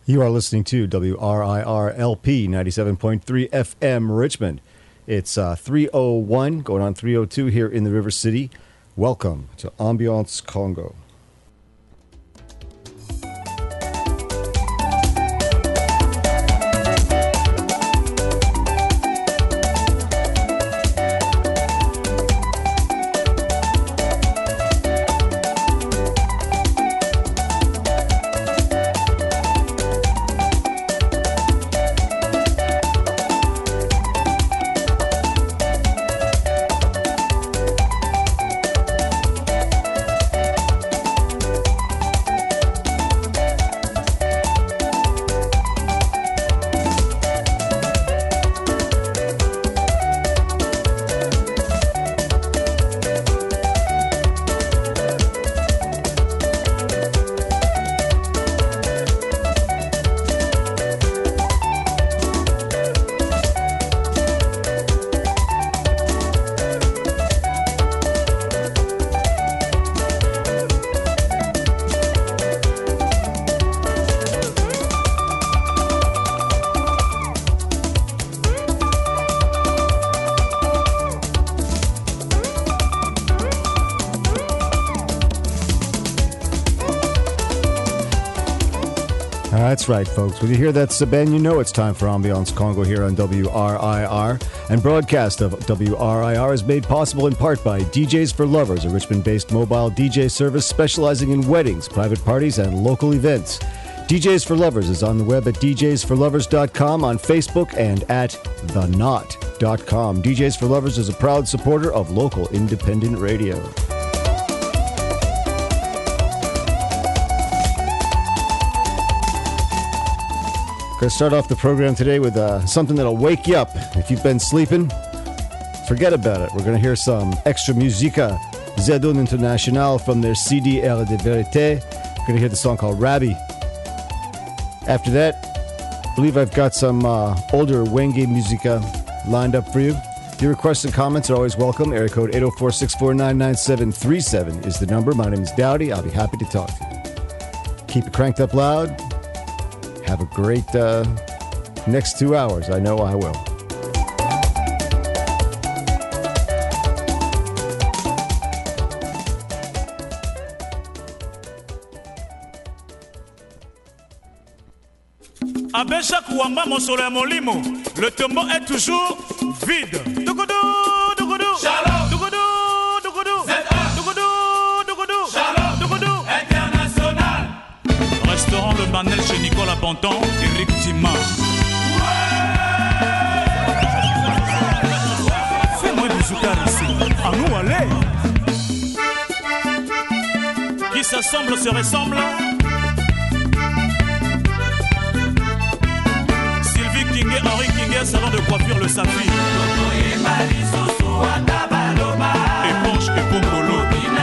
You are listening to WRIR-LP 97.3 FM Richmond. It's 3:01, going on 3:02 here in the River City. Welcome to Ambiance Congo. That's right, folks. When you hear that Saban, you know it's time for Ambiance Congo here on WRIR. And broadcast of WRIR is made possible in part by DJs for Lovers, a Richmond-based mobile DJ service specializing in weddings, private parties, and local events. DJs for Lovers is on the web at djsforlovers.com, on Facebook, and at thenot.com. DJs for Lovers is a proud supporter of local independent radio. Going to start off the program today with something that'll wake you up. If you've been sleeping, forget about it. We're going to hear some extra musica Zedun International from their CD Air de Vérité. We're going to hear the song called Rabbi. After that, I believe I've got some older Wenge musica lined up for you. Your requests and comments are always welcome. Area code 804-649-9737 is the number. My name is Dowdy. I'll be happy to talk to you. Keep it cranked up loud. Have a great next 2 hours. I know I will. Abesha Kouamba Monsole Molimo, le tombeau est toujours vide. Dougoudou, dougoudou, Shalom, dougoudou, dougoudou, dougoudou, dougoudou, Shalom, dougoudou, international. Restaurant Le Banel chez Nicolas Ponton, Eric Dima. Fais-moi du zoukar ici, à nous aller. Qui s'assemble se ressemble. Sylvie Kingé, Henri Kingé, salon de coiffure Le Saphir. Éponge et Pompolo.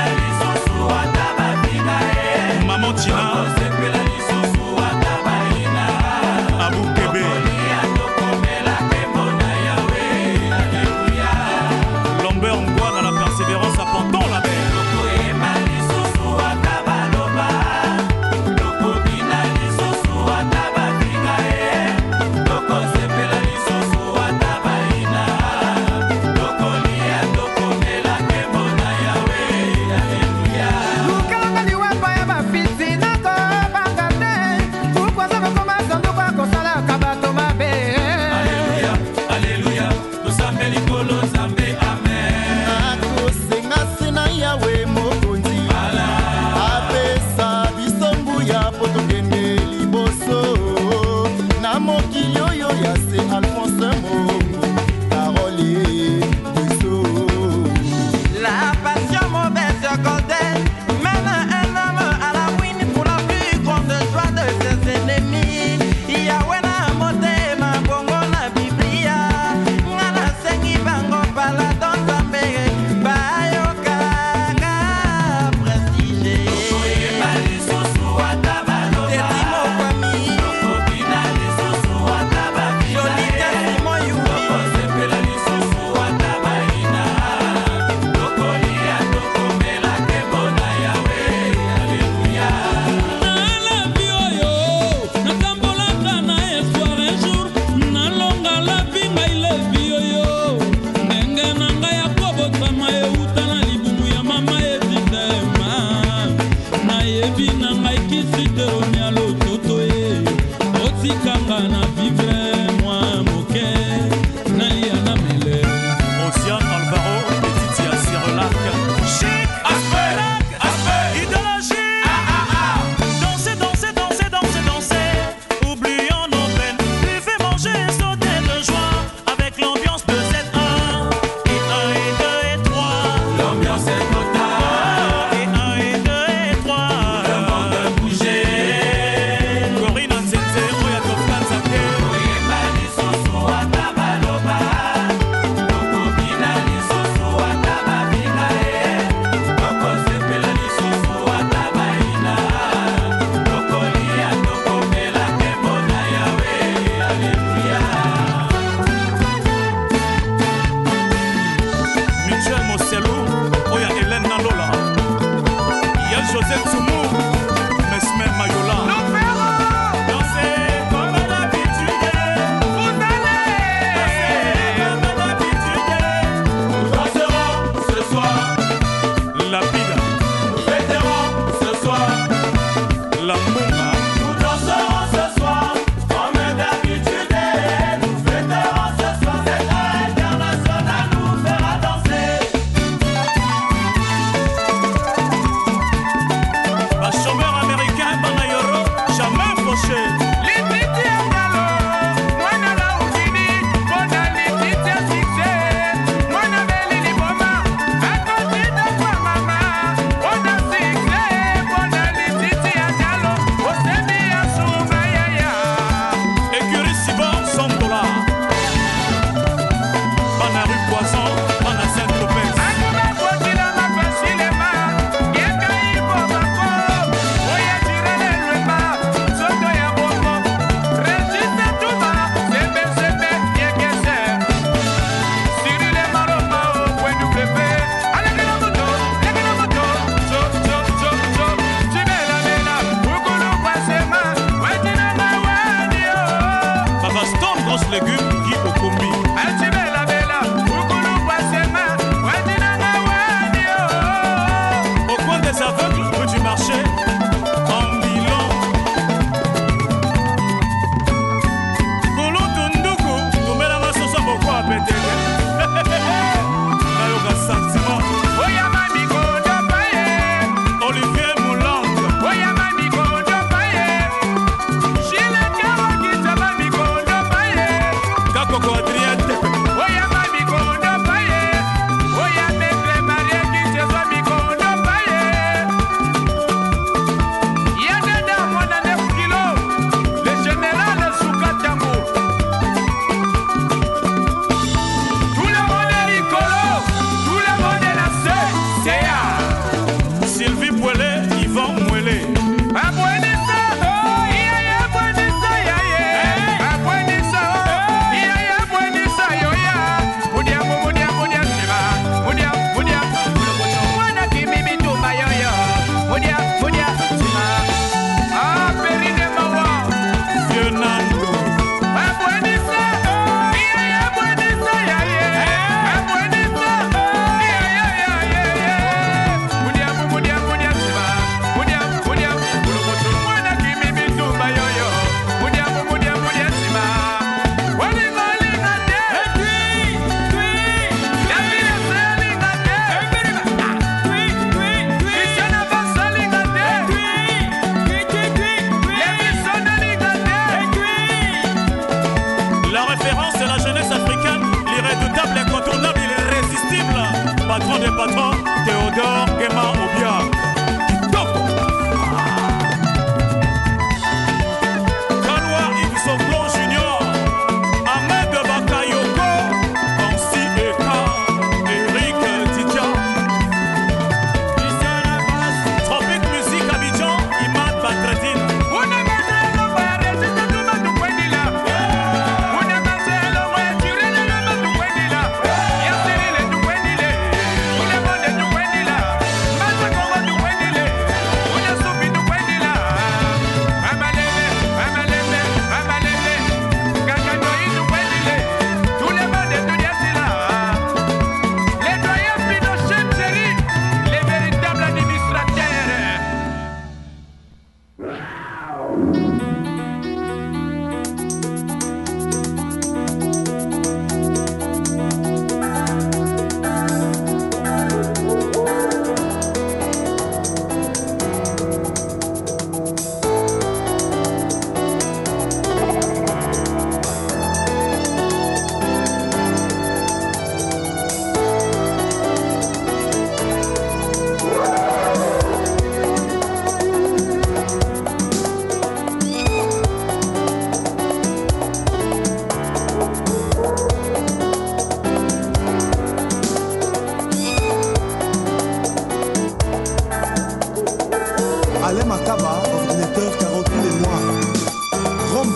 Maman Tina. Abou Kébé. Lambert Ngouan à la persévérance à Panton la mer.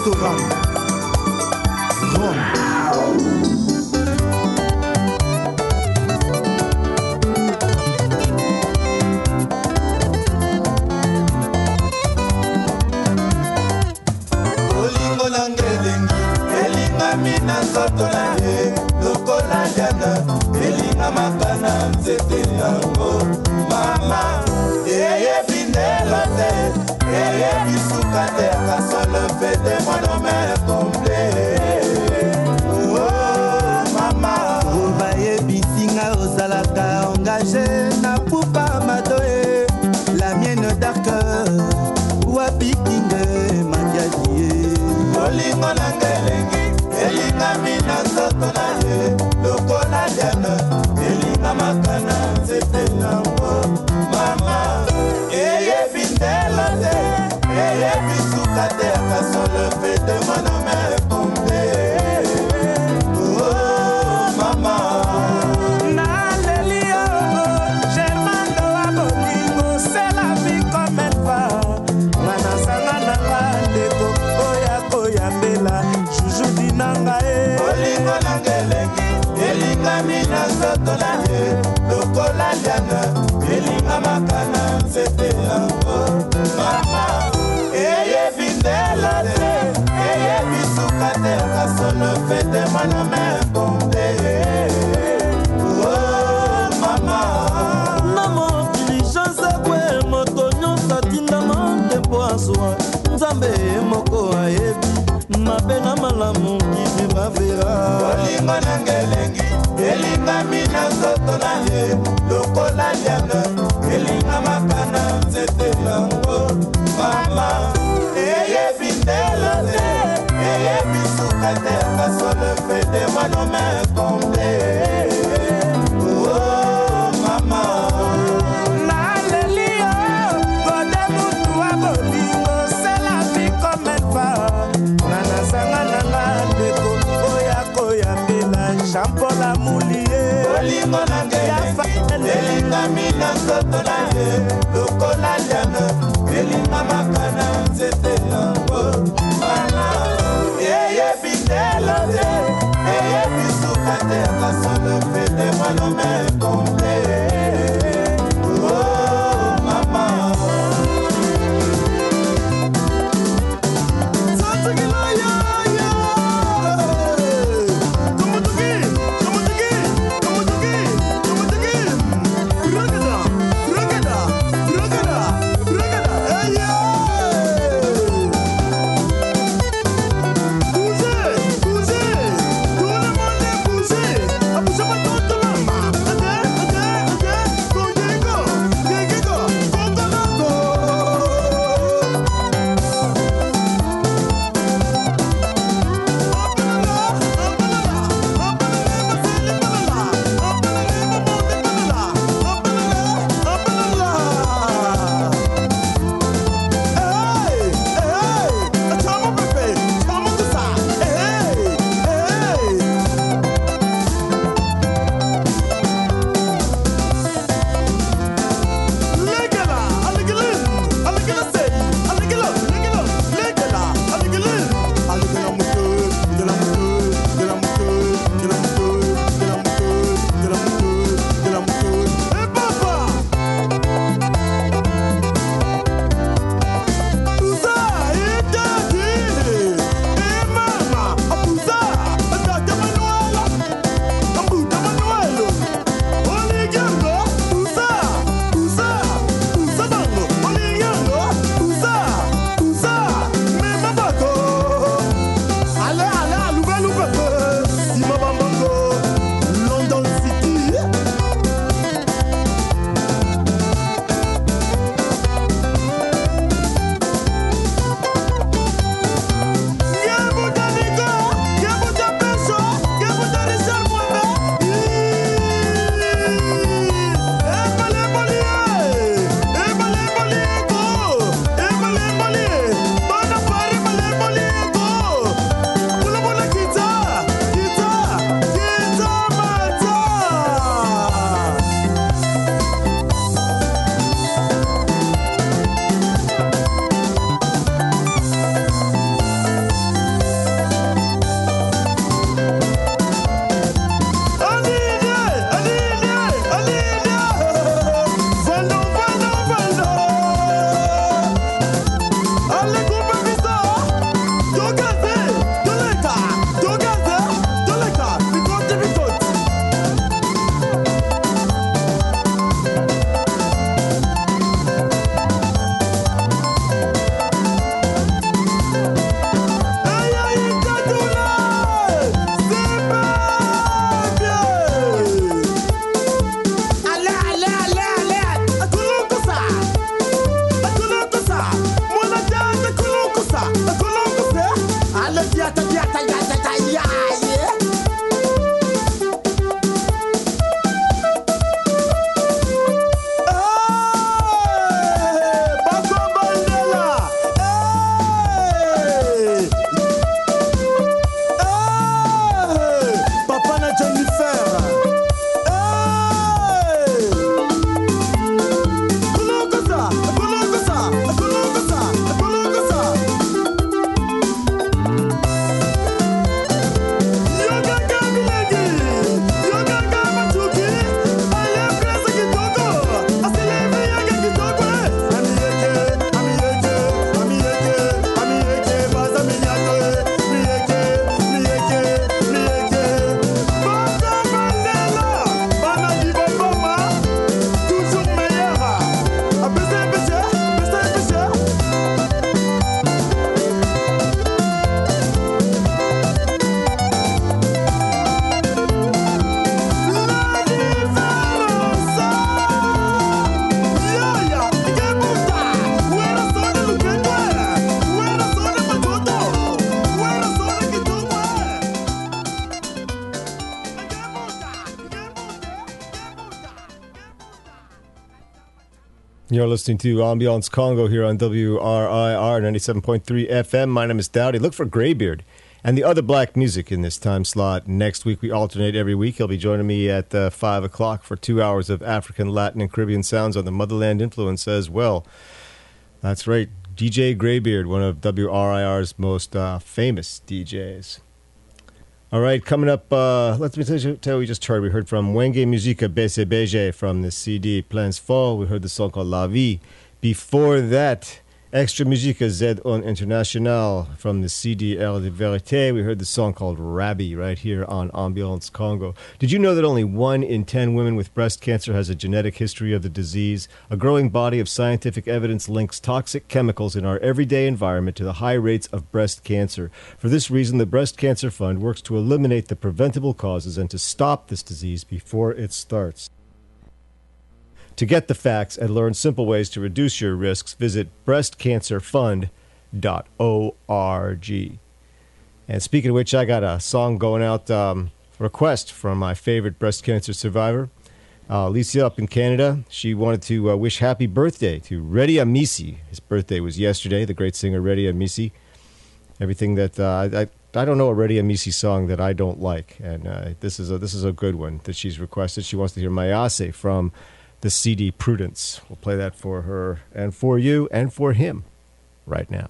restaurant Rome. Olingo nangelengi elingami na nzoto na ye lokola liana elinga makana nzete yango mama eyebi ndelo te eyebi suka te kasolo fete mwanome komple mama bayebisinga ozalaka engage na pupa madoe la mienne darker wapikinge madiadie olingo nangelengi elingami na nzoto na ye lokola liana elinga makana nzete yango mama eyebi ndelo te eyebi suka te kasolo fete mwanome komple mama nalelio germando wa bolingo c'est la vie comme elle va manasanga nanga ndeko oya koyambela juju dinanga e olingo nangelengi elingami na nzoto na ye lokola liana elinga makana nzete yango mama eyebi ndelo te eyebi suka te kasolo fete mwanome kombe mama na mokilishanse kwe moto nyonso atindama tempo azwa nzambe moko ayebi mabe na malamu kivivavera olingo nangelengi elingami na nzoto na ye lokola liana elinga makana nzete yango mama eyebi ndelo te eyebi suka te kasolo fete mwanome komble mama nalelio gode mutu wa bolingo c'est la vie comme elle va nanasanga nanga ndeko oya koyambela jampola mulie olingo nangelengi elingami na nzoto na ye lokola liana elinga makana nzete yango mama eyebi ndelo te eyebi suka te kasolo fete mwanome komple mama Bougez, tout le monde est bougé. You're listening to Ambiance Congo here on WRIR 97.3 FM. My name is Dowdy. Look for Greybeard and the other black music in this time slot. Next week, we alternate every week. He'll be joining me at 5 o'clock for 2 hours of African, Latin, and Caribbean sounds on the Motherland influence as well. That's right. DJ Greybeard, one of WRIR's most famous DJs. All right, coming up, let me tell you what we just heard. We heard from Wenge Musica BCBG from the CD Plans Fall. We heard the song called La Vie. Before that, Extra Musica Z on International from the CD Air de Vérité. We heard the song called Rabbi right here on Ambiance Congo. Did you know that only 1 in 10 women with breast cancer has a genetic history of the disease? A growing body of scientific evidence links toxic chemicals in our everyday environment to the high rates of breast cancer. For this reason, the Breast Cancer Fund works to eliminate the preventable causes and to stop this disease before it starts. To get the facts and learn simple ways to reduce your risks, visit breastcancerfund.org. And speaking of which, I got a song going out, request from my favorite breast cancer survivor, Alicia up in Canada. She wanted to wish happy birthday to Reddy Amisi. His birthday was yesterday, the great singer Reddy Amisi. Everything that I don't know a Reddy Amisi song that I don't like, and this is a good one that she's requested. She wants to hear Mayase from the CD Prudence. We'll play that for her and for you and for him right now.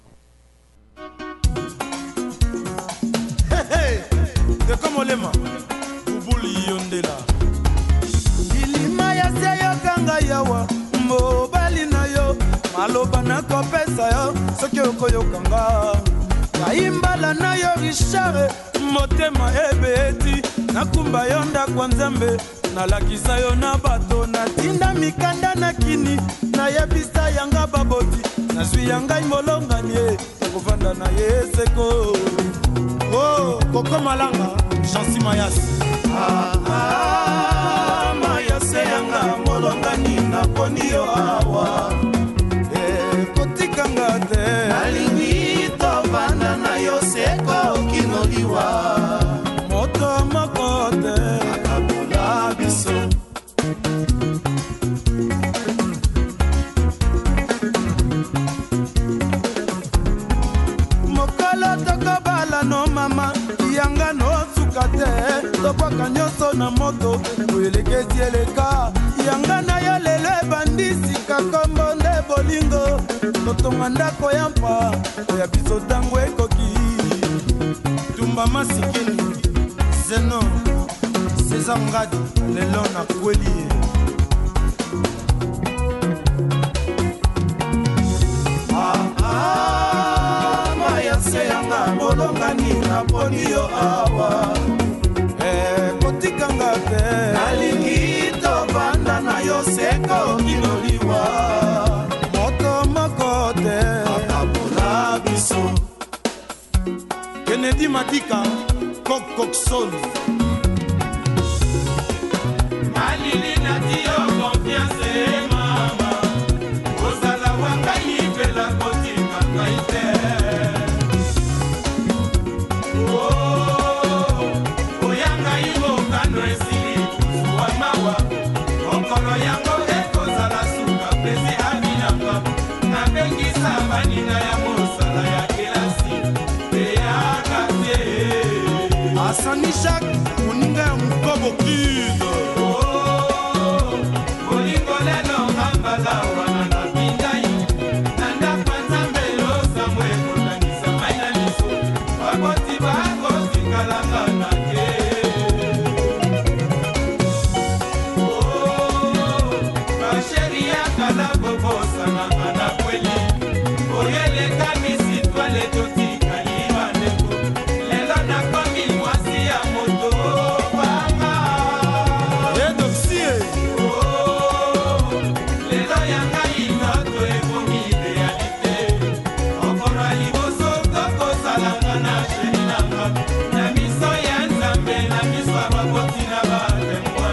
Kaimbala na yo Richard motema ebeti nakumba yo ndakwa nzambe nalakisa yo na bato natinda mikanda na kini nayebisa yanga baboti nazwi yanga imolonganie nakuvanda na yeseko oh koko malanga Chansi Mayas Mayase yanga molongani na ponio awa kotikanga te banda na yoseko kinoliwa moto makote akabola biso mokolo tokobala no mama yanga no sukate topaka nyoso na moto oyelekezi eleka yanga na yo lelo ebandisi kakombo nde bolingo totonga ndako ya mpa oya biso tango ekoki tumba masikini zeno César Ngadi lelo na kweli mayase yanga molongani na ponio awa kotikanga te nalingi tobanda na yo seko kinoliwa Kennedy Matika Kokokson Malili Natio confiance mama Ozala wakani pela kotika kaite Oh Oyanga imo kano esili kufuwa mawa Okolo yango eko zala suka pezi abinamba Na bengi sabani na ya mosala ya kelasi Asani Shak, uninga mkobo kido Olingo leno hambala wana na pindai Nanda kwanza mbelo samwe kunanisa maina niso Waboti bako sikalanga na ke Basheria kala bobo sana mana kweli Oyele kamisi twale toti kaliwa neko Lela na komi mwasi ya moto wanga Edoxie Lela yanga inato ekomi realite Okora liboso toko salanga na sheninanga Na miso ya nzambe na miso ababoti na batemwe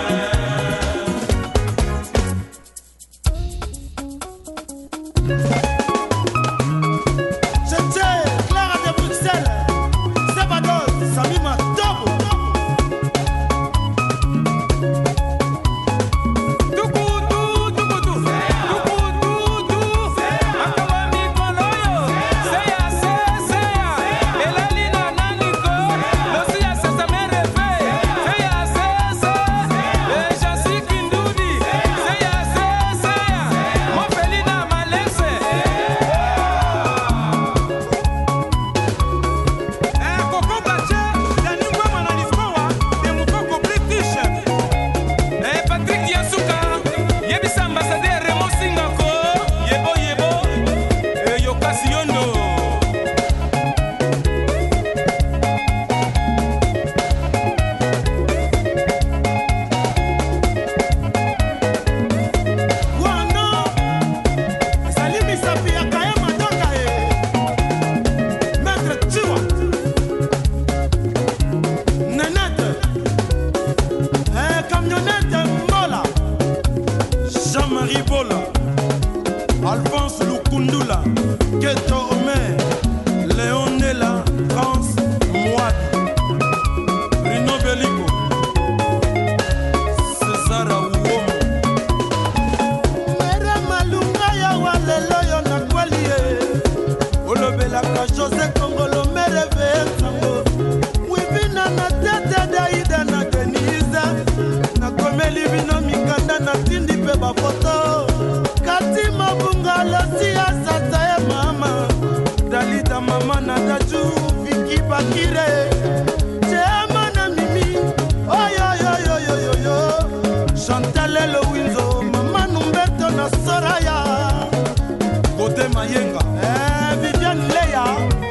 versango wivina na tete daida na denise nakomeli bino mikanda na tindi mpe bafoto kati mabunga losi ya sasa ya mama dalida mama na daju viki bakire chema na mimi oyoyoyoyoyoyo chantalelo winzo mama numbeto na soraya kote mayenga Viviane Leya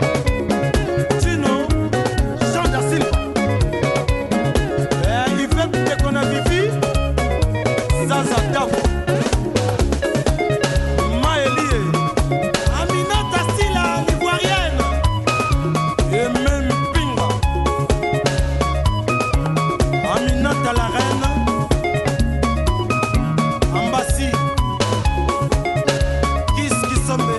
Tino Jean da Silva Yvette Tekona Vivi Zaza Davo Maëlie Aminata Sila l'Ivoirienne et même Pinga Aminata la reine Ambassi Kiss Sombe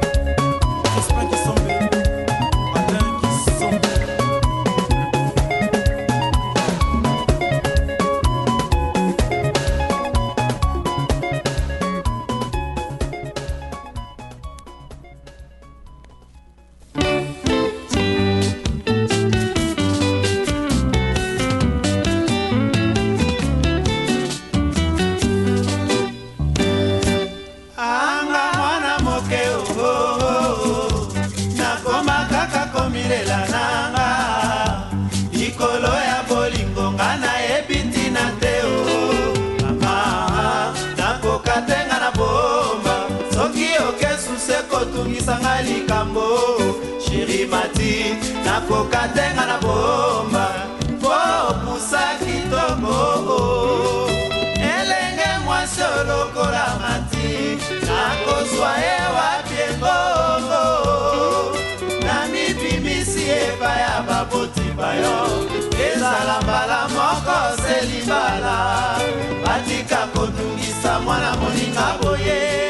Chéri Mati, nakoka tenga na bomba po pusa kitoko elenge mwasi lokola Mati nakozwa ewa piengongo na mipimisi epa ya baboti bayo ezala mbala moko selibala batika kotungisa mwana moninga boye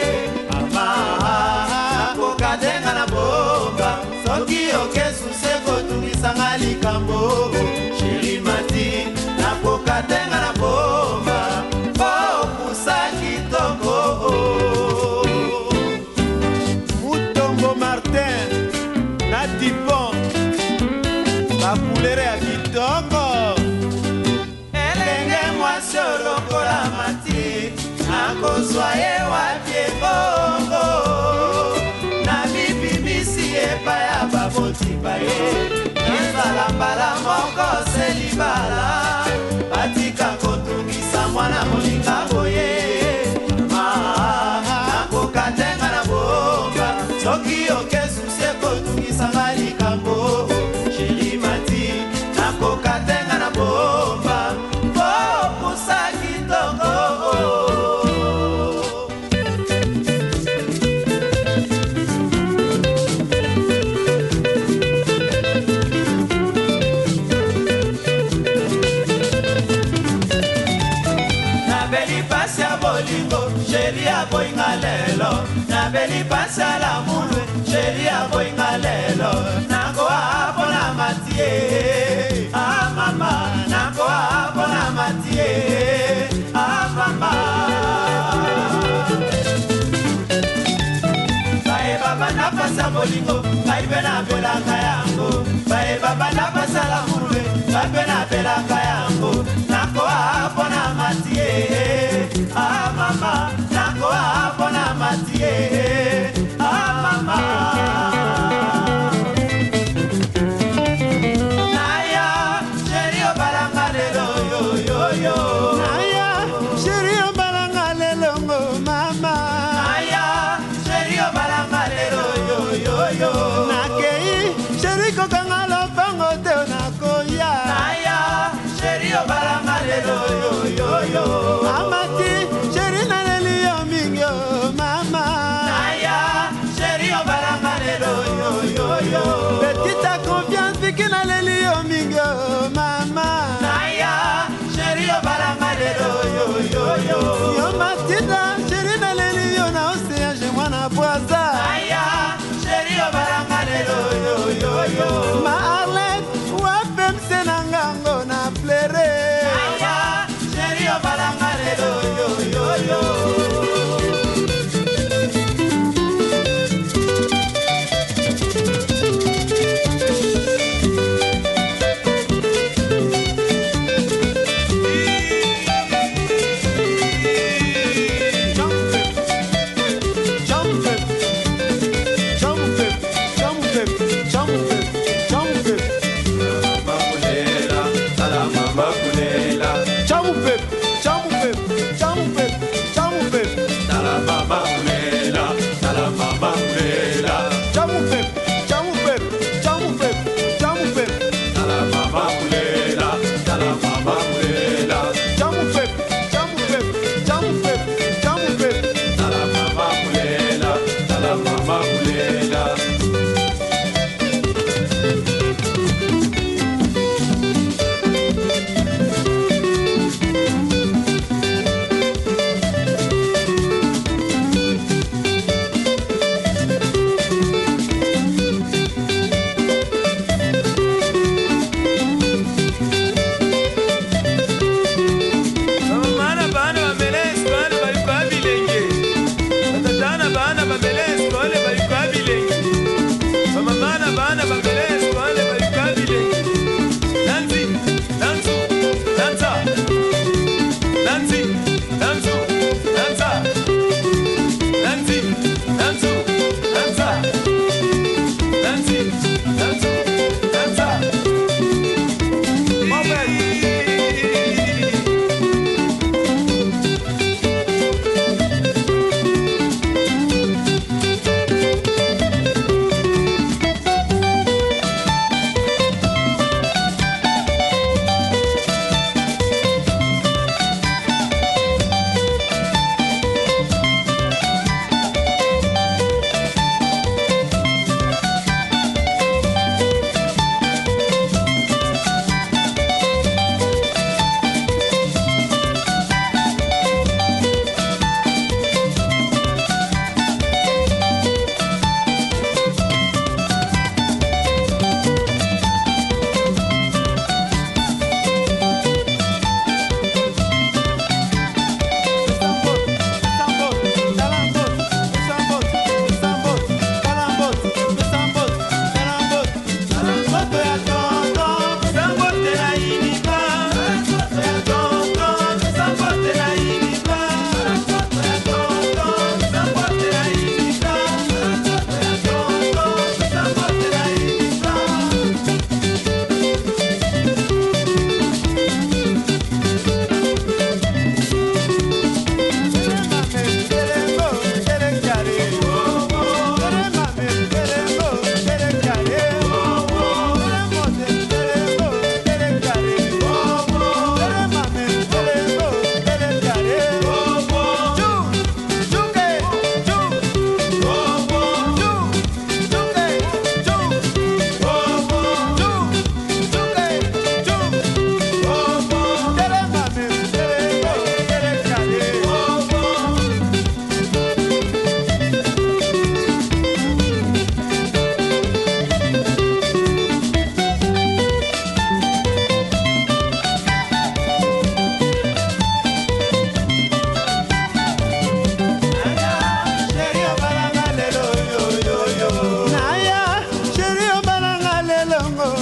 kadenga na bomba soki okesuse kotungisanga likambo Chéri Mati nakokadenga na bomba po pusa kitoko Mutombo Martin na Tipon bakulere ya kitoko elenge mwasi lokola Mati nakozwa ye wapie bongo epa ya baboti baye ezala mbala moko selibala batika kotungisa mwana moninga boye nakokatenga na bomba soki okesusi kotungisanga likambo Chéri Mati nakokatenga na bomba po pusa kitoko Chéri aboinga lelo na beli pasa la mulwe Chéri aboinga lelo nako abona Matie ah mama nako abona Matie ah mama bae baba na pasa bolingo bae bena bela kayango bae baba na pasa la mulwe bae bena bela kayango nako abona Matie ah mama nako abona Matie ah mama naya Chéri obalanga lelo yo yo yo naya Chéri obalanga lelo mama naya Chéri obalanga lelo yo yo yo nakei Chéri kokanga lopango te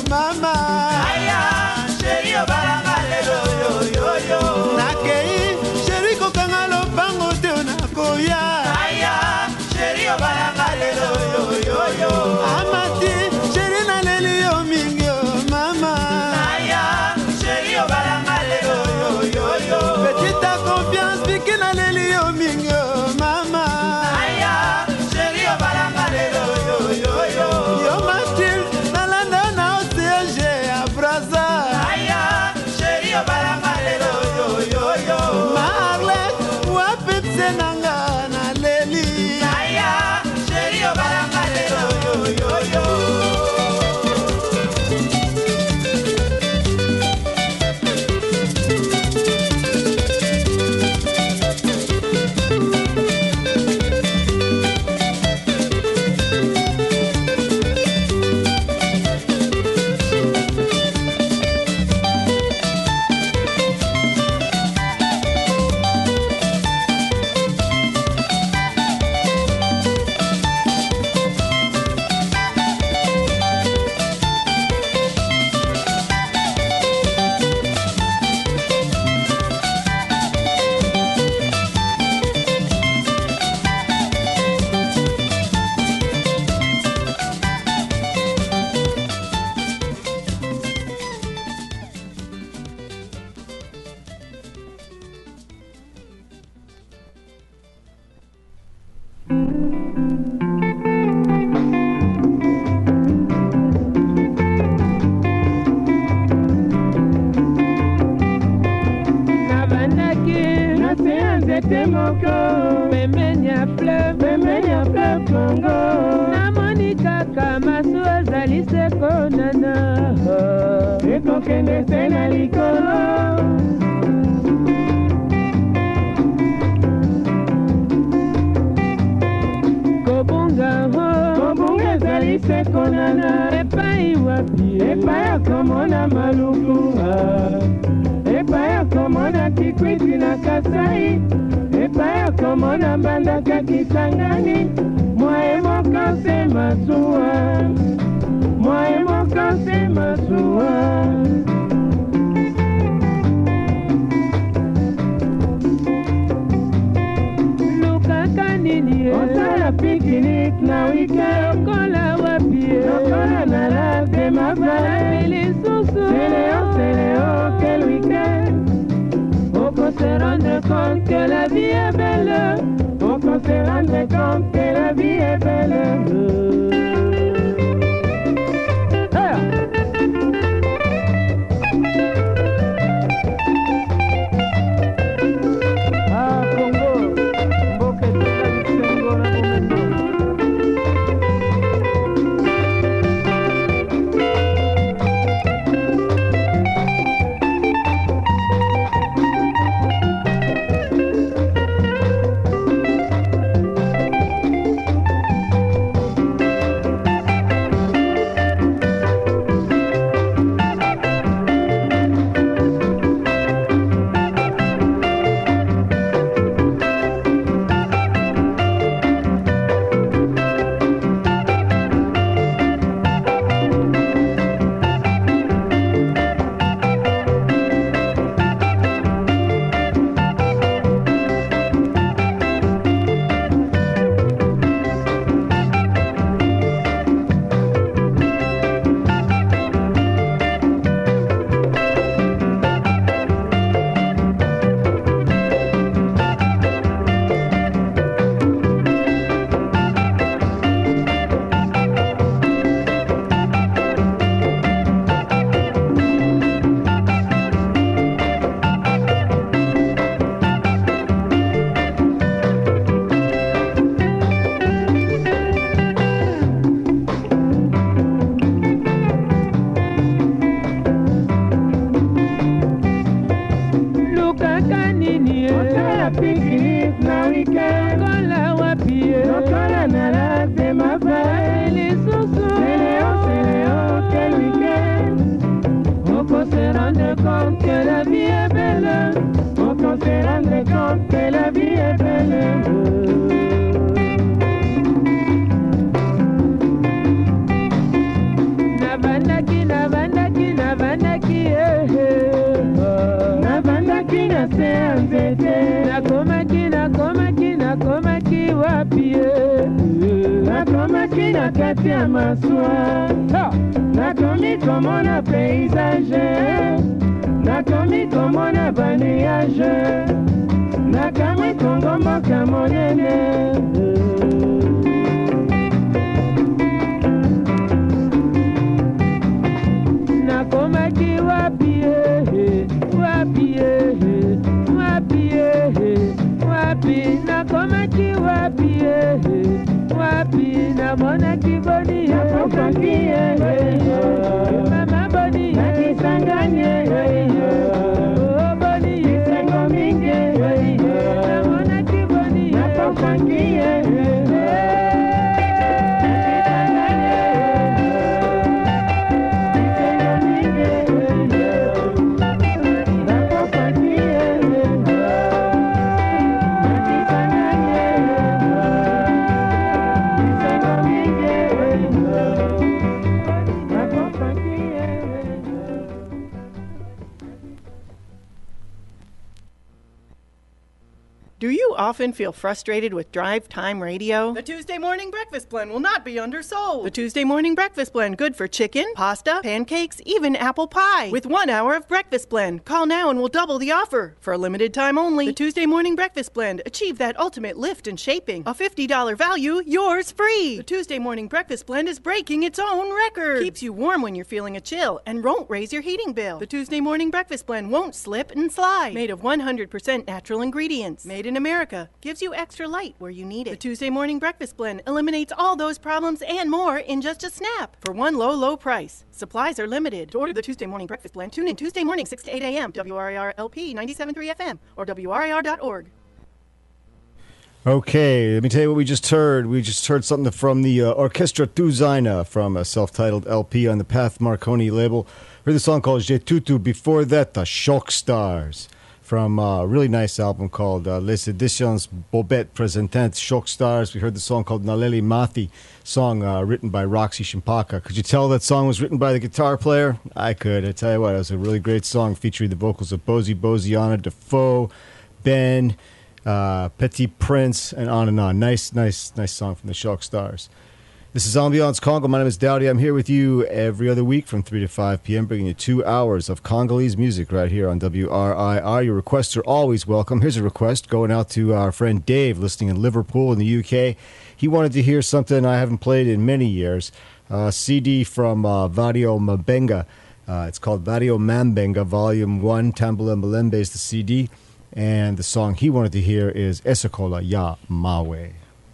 mama. Aya, chéri obalanga lelo yo yo yo. Nakei, chéri kokanga lopango te nakoya. Aya, chéri obalanga lelo yo yo yo. Amati, chéri naleli yo mingi mama. Aya, chéri obalanga lelo yo yo yo. Petite confiance biki naleli yo mingi mama. Aya, chéri obalanga lelo yo yo yo. Yo Mathilde, nalanda na OCG à Brazza. Aya, chéri obalanga lelo yo yo yo. Marlet, wapipse nanga naleli. Aya, chéri obalanga lelo yo yo yo. Navandaki wapi nakomaki na kati ya masuwa nakomi komona paysage nakomi komona baneage nakamwi kongo mboka monene nakomaki wapi wapi nakomaki wapi wapi namonaki boni nakokaki mama boni nakisanganye boni sengo mingi namonaki boni nakokaki Do you often feel frustrated with drive time radio? The Tuesday Morning Breakfast Blend will not be undersold. The Tuesday Morning Breakfast Blend, good for chicken, pasta, pancakes, even apple pie. With 1 hour of breakfast blend. Call now and we'll double the offer. For a limited time only, the Tuesday Morning Breakfast Blend. Achieve that ultimate lift and shaping. A $50 value, yours free. The Tuesday Morning Breakfast Blend is breaking its own record. Keeps you warm when you're feeling a chill and won't raise your heating bill. The Tuesday Morning Breakfast Blend won't slip and slide. Made of 100% natural ingredients. Made in America. Gives you extra light where you need it. The Tuesday Morning Breakfast Blend eliminates all those problems and more in just a snap. For one low, low price. Supplies are limited. To order the Tuesday Morning Breakfast Blend, tune in Tuesday morning, 6 to 8 a.m. WRIR LP 97.3 FM or WRIR.org. Okay, let me tell you what we just heard. We just heard something from the Orchestra Tuzaina from a self-titled LP on the Path Marconi label. Heard the song called Je Tutu. Before that, the Shock Stars from a really nice album called Les Editions Bobette Presentantes Shock Stars. We heard the song called Naleli Mathi, song written by Roxy Shimpaka. Could you tell that song was written by the guitar player? I could. I tell you what, it was a really great song featuring the vocals of Bozy Boziana, Defoe, Ben, Petit Prince, and on and on. Nice song from the Shock Stars. This is Ambiance Congo. My name is Dowdy. I'm here with you every other week from 3 to 5 p.m., bringing you 2 hours of Congolese music right here on WRIR. Your requests are always welcome. Here's a request going out to our friend Dave, listening in Liverpool in the UK. He wanted to hear something I haven't played in many years, a CD from Vadio Mabenga. It's called Vadio Mambenga, Volume 1. Tambula Malembe is the CD. And the song he wanted to hear is Esakola Ya Mawe.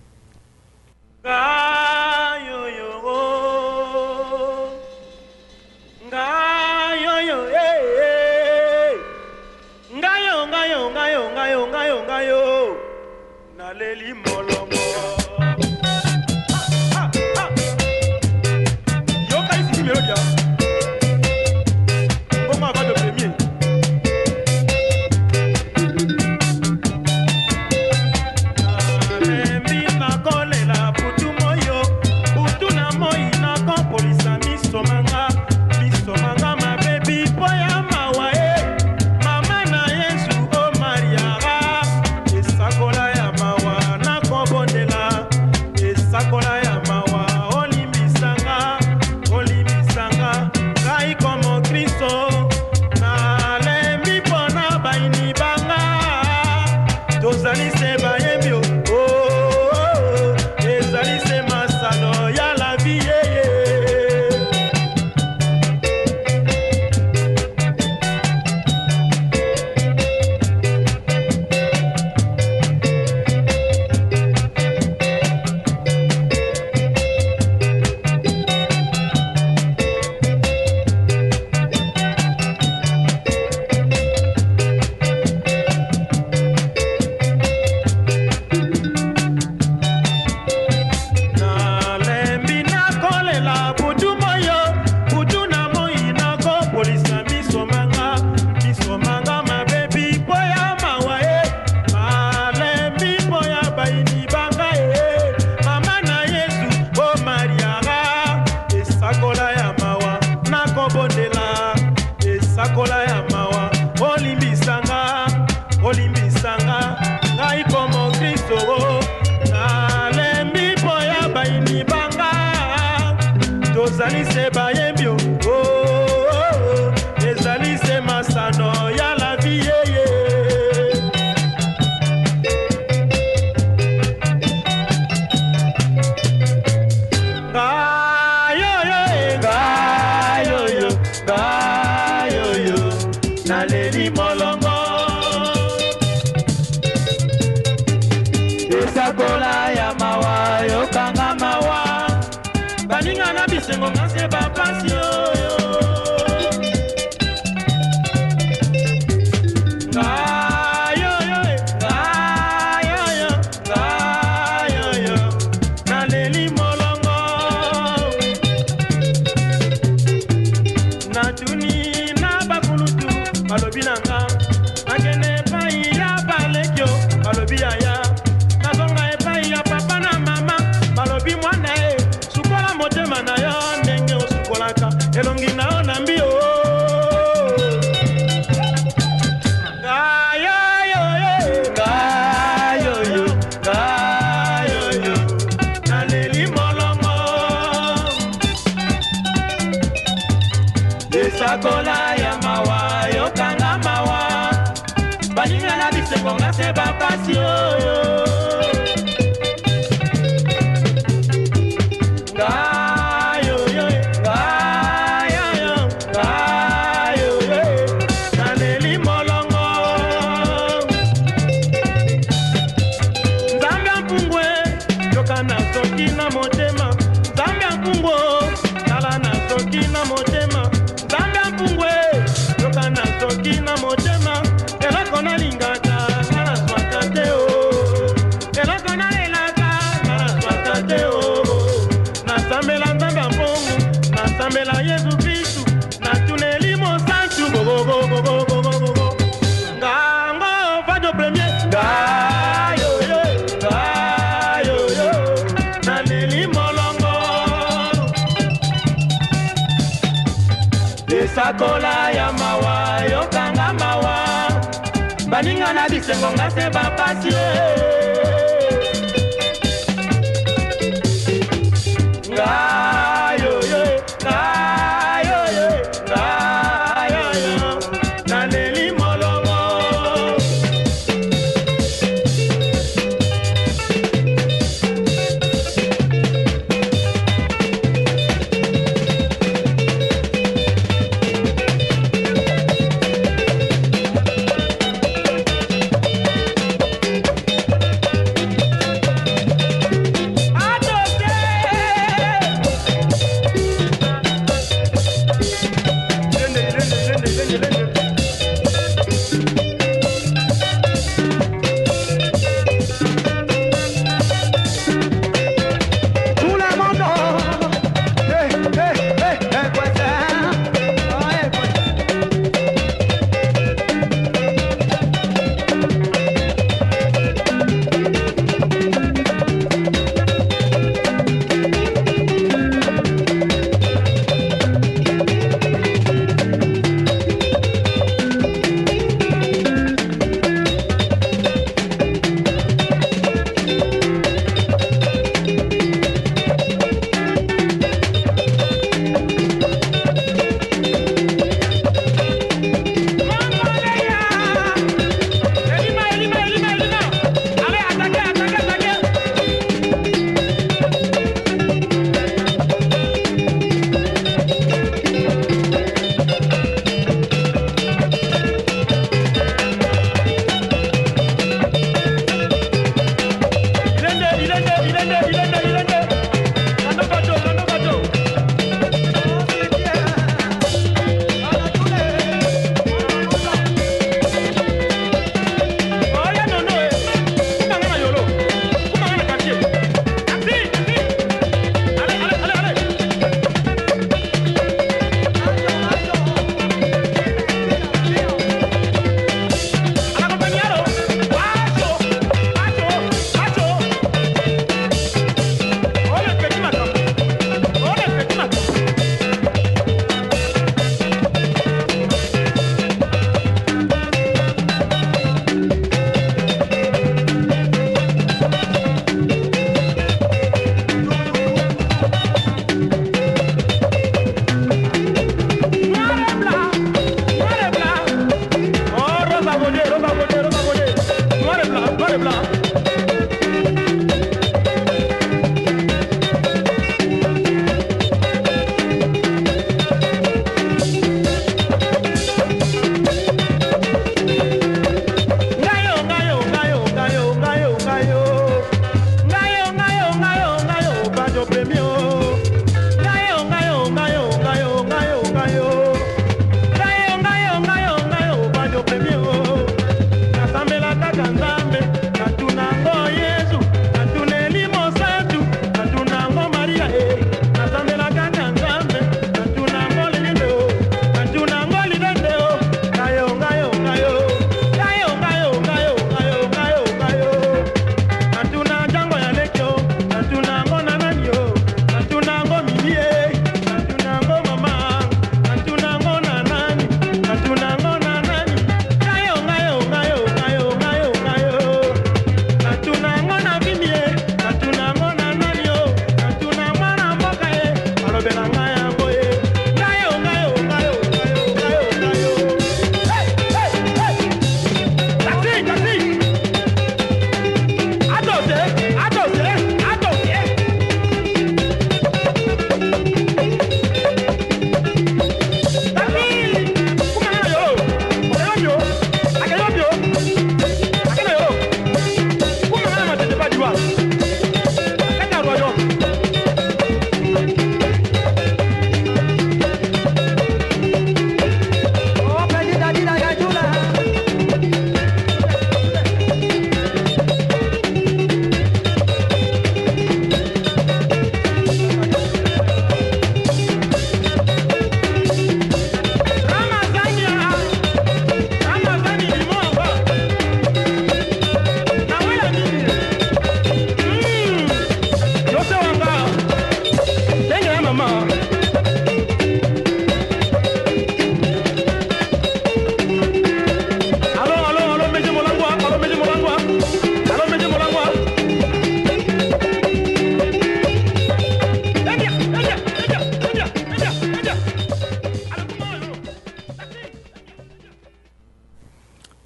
Naleli molongo yo kai si melodia on va de premier nalemi na kolela putu moyo putu na moi na ko polisa misomanga ma baby poya mawa mama na Yesu o Maria esakola ya mawa na kobondela esakola ya mawa olimbisanga kai komo Kristo na lembi pona baini banga tozali se bayembio ezali se masano ya la vie olimbisanga ngai komo Kristo na se bayembio oh, oh, oh. Ezali se masano ya la vie Naleli molongo esakola ya mawa yokanga mawa baninga na bisengo ngase bapasi oyo naleli molongo natuni na bakulutu balobi nanga nakende epai ya balekio balobi yaya nazonga epai ya papa na mama balobi mwana e sukola motema na yo ndenge osukolaka elongi na yo na mbio naleli molongo esakola ya mawa yokanga mawa baninga na bisengo ngase bapasi oyo naleli molongo nzambe ampungwe yoka na soki na motema nzambe ampungwe tala na soki na motema nzambe ampungwe yoka na soki na motema eloko nalingaka ngana swaka te o eloko nalelaka ngana swaka te o nasambela nzambe ampungu nasambela yesu kristu natuneli mosantu gogogogogogogogo ngango vajo premier ngayoyo ngayoyo naleli molongo esakola ya mawa yokanga mawa baninga na bisengo ngase bapasi ngayoyo ngayoyo ngayoyo naleli molongo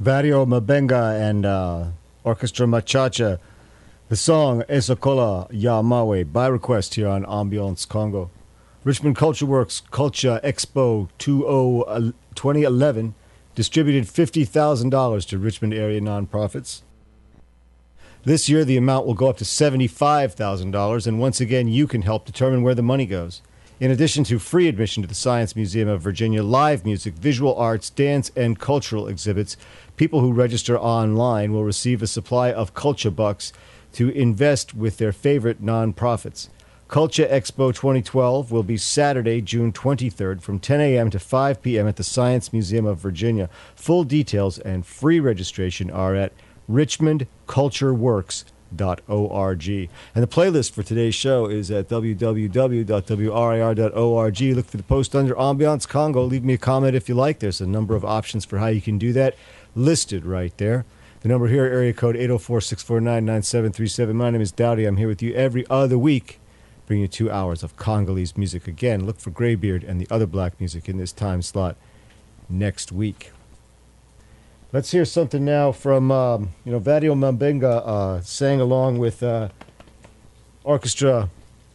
Vario Mabenga and Orchestra Machacha. The song Esokola Ya Mawe by request here on Ambiance Congo. Richmond Culture Works Culture Expo 2011 distributed $50,000 to Richmond area nonprofits. This year, the amount will go up to $75,000, and once again, you can help determine where the money goes. In addition to free admission to the Science Museum of Virginia, live music, visual arts, dance, and cultural exhibits, people who register online will receive a supply of culture bucks to invest with their favorite nonprofits. Culture Expo 2012 will be Saturday, June 23rd from 10 a.m. to 5 p.m. at the Science Museum of Virginia. Full details and free registration are at richmondcultureworks.org. And the playlist for today's show is at www.wrir.org. Look for the post under Ambiance Congo. Leave me a comment if you like. There's a number of options for how you can do that listed right there. The number here, area code 804-649-9737. My name is Dowdy. I'm here with you every other week, bringing you 2 hours of Congolese music. Again, look for Greybeard and the other black music in this time slot next week. Let's hear something now from, Vadio Mabenga sang along with Orchestra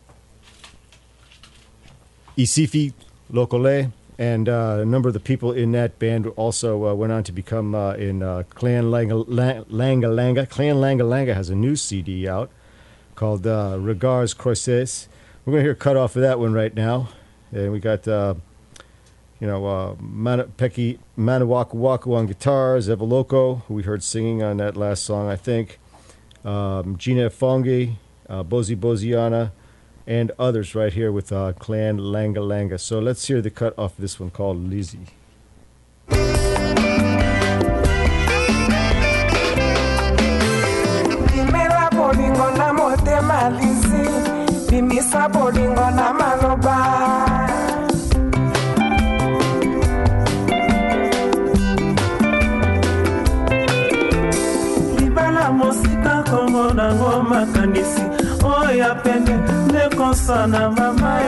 Isifi Lokole, and a number of the people in that band also went on to become in Clan Langa Langa. Clan Langa Langa has a new CD out called Regards Croises. We're going to hear a cut off of that one right now. And we got... Peki Manawaku Waku on guitars, Evoloko, who we heard singing on that last song, I think, Gina Fongi, Bozi Boziana, and others right here with Clan Langa Langa. So let's hear the cut off of this one called Lizzie. Mosika Kongo na ngoma kanisi oya pende nekosa na mama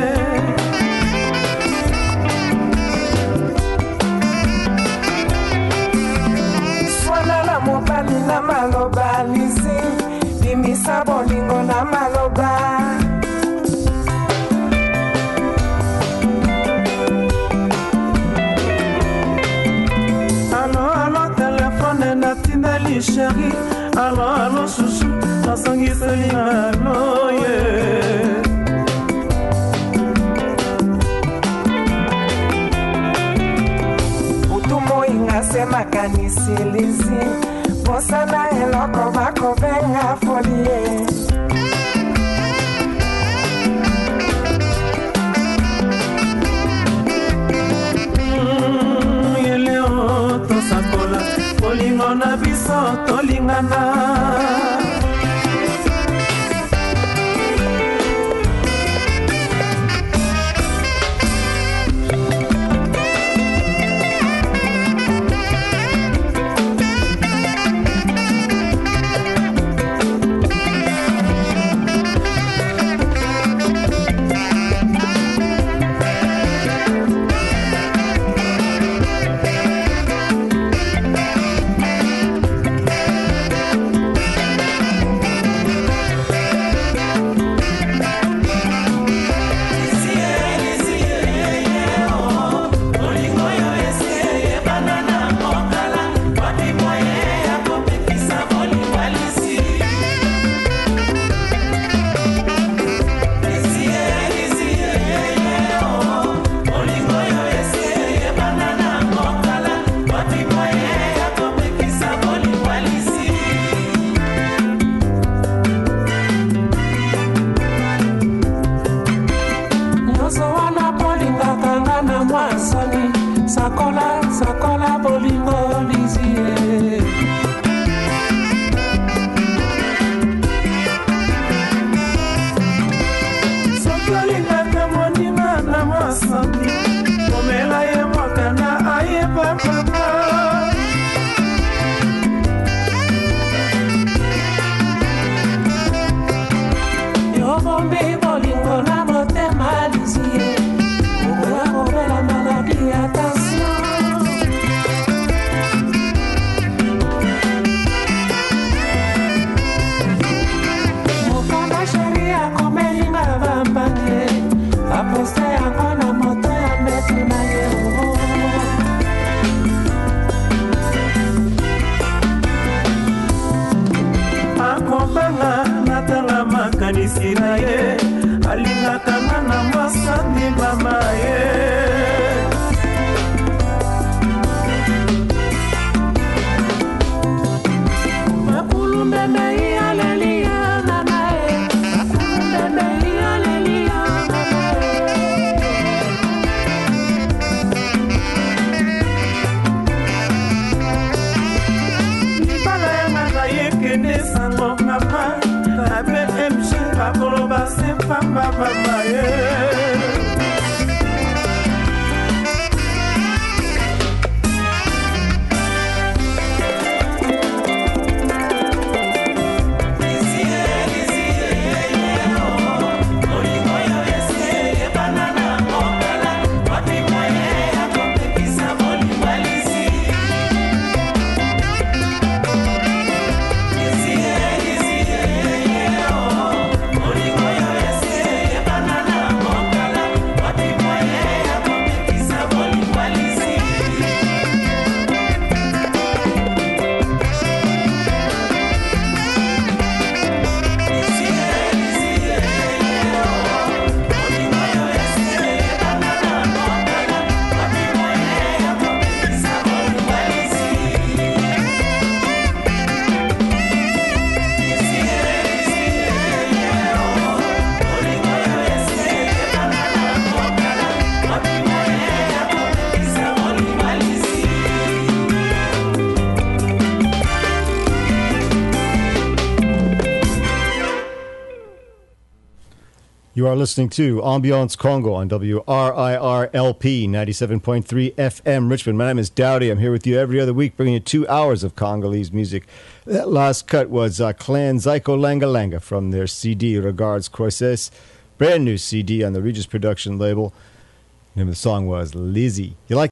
Swala la mobali na maloba lisi bimisa bolingo na maloba Chérie, allo chouchou, nasangi selina loye. Utumo ingasema kanisi lizi, bosana eloko bako venga folie. Yeleo to sakola, bolingo na biso tolingana. mwasi na ye alingaka nga na mwasani mama ye You are listening to Ambiance Congo on WRIR LP 97.3 FM Richmond. My name is Dowdy. I'm here with you every other week, bringing you 2 hours of Congolese music. That last cut was Clan Zyko Langa Langa from their CD Regards Croises, brand new CD on the Regis production label. The name of the song was Lizzie. You like